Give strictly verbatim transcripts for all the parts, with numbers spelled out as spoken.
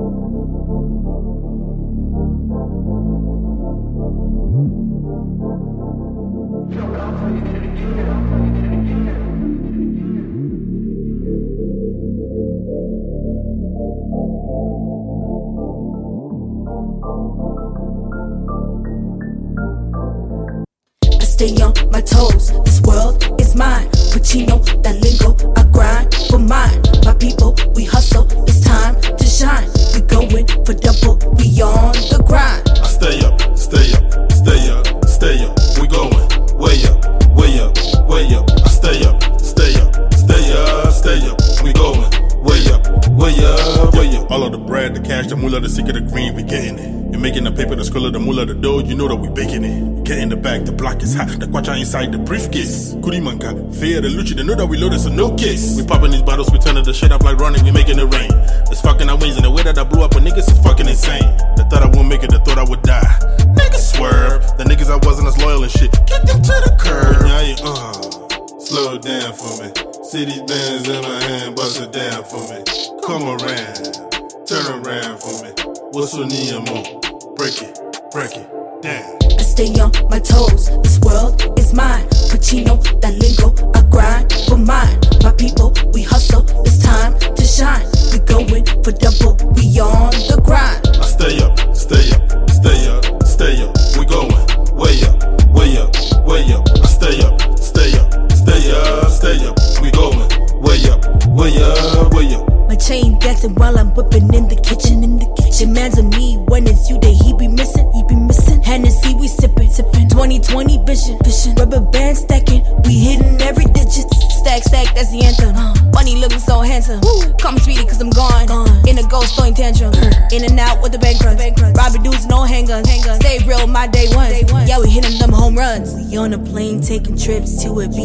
Stay on my toes, this world is mine. Pacino, that lingo, I grind for mine. My people, we hustle, it's time to shine. We going for double, we on the grind. I stay up, stay up, stay up, stay up. We going way up, way up, way up. I stay up, stay up, stay up, stay up. We going way up, way up, way up. All of the bread, the cash, the moolah, the secret, the green, we getting it. You're making the paper, the skull of the moolah, the dough, you know that we baking it. Get in the bag, the block is hot, the quacha inside the briefcase. Kurimanka, fear the luchi, they know that we loaded, so no case. We popping these bottles, we turning the shit up like running, we making it rain. It's fucking our wings, and the way that I blew up, but niggas is fucking insane. They thought I won't make it, they thought I would die. Niggas swerve, the niggas I wasn't as loyal and shit. Get them to the curb. Yeah, yeah, uh, slow down for me. See these bands in my hand, bust it down for me. Come around, turn around for me. What's on Nemo? Break it, break it, down. I stay on my toes, this world is mine. Pacino, that lingo, I grind for mine. My people, we hustle, it's time to shine. We going for double, we on the grind. I stay up, stay up, stay up, stay up. We going way up, way up, way up. I stay up, stay up, stay up, stay up. We going way up, way up, way up. My chain dancing while I'm whipping in the kitchen, in the kitchen. Man's on me when it's you that he be missing, he be missing. Hennessy, we sipping, sipping. twenty twenty vision, vision. Rubber band stacking, we hitting every digit. Stack, stack, that's the anthem. Uh, Bunny looking so handsome. Woo. Come speedy cause I'm gone. gone. In a ghost throwing tantrum. Uh. In and out with the bank runs. Robbing dudes, no handguns. handguns. Stay real, my day one. day one. Yeah, we hitting them home runs. We on a plane taking trips to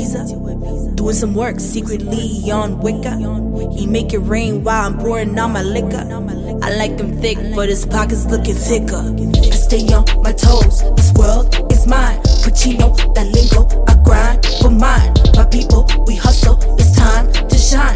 Ibiza. Doing some work secretly on Wicca. He make it rain while I'm pouring out my liquor. I like him thick, but his pockets looking thicker. I stay on my toes, this world is mine. Pacino, that lingo, I grind for mine. My people, we hustle, it's time to shine.